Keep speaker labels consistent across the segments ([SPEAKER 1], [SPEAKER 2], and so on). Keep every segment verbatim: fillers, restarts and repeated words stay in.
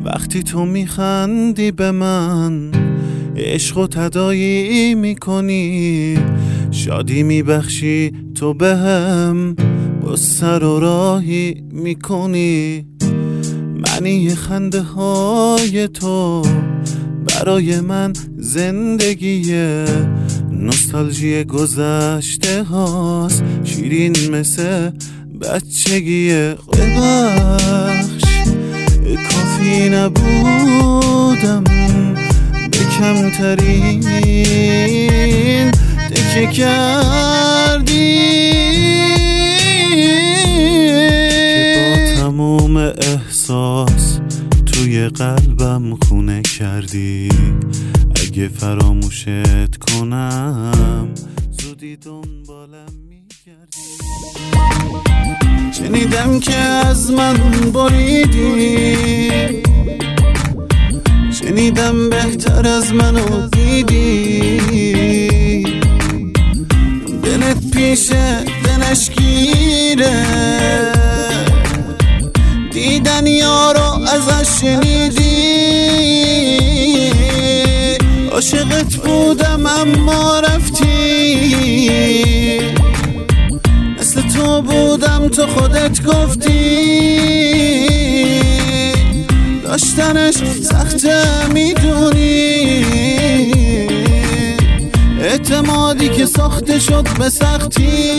[SPEAKER 1] وقتی تو میخندی به من، عشق و تداعی میکنی، شادی میبخشی تو بهم، با سر و راهی میکنی. معنی خنده های تو برای من زندگیه، نوستالژی گذشته هاست، شیرین مثل بچگیه. ببخش کافی نبودم به کمترین دکه کردی، که با تموم احساس توی قلبم خونه کردی. اگه فراموشت کنم زودی دنبالم میگردی. شنیدم که از من بریدی، شنیدم بهتر از منو دیدی. دلت پیشه دلش گیره، دیدن یارو ازش شنیدی. عاشقت بودم اما رفتی، مثل تو بودم تو خودت گفتی. داشتنش سخته میدونی، اعتمادی که ساخته شد به سختی.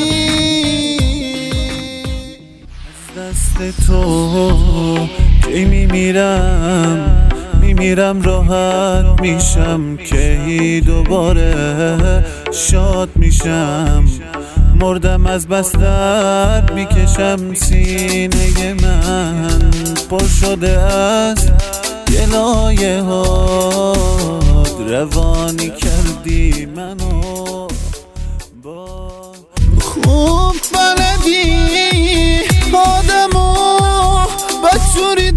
[SPEAKER 1] از دست تو کی میمیرم، میمیرم راحت میشم، که دوباره شاد میشم. مردم از بس درد میکشم، سینه من پر شده است گلایه ها. روانی کردی منو با خوب بلدی آدمو بدجوری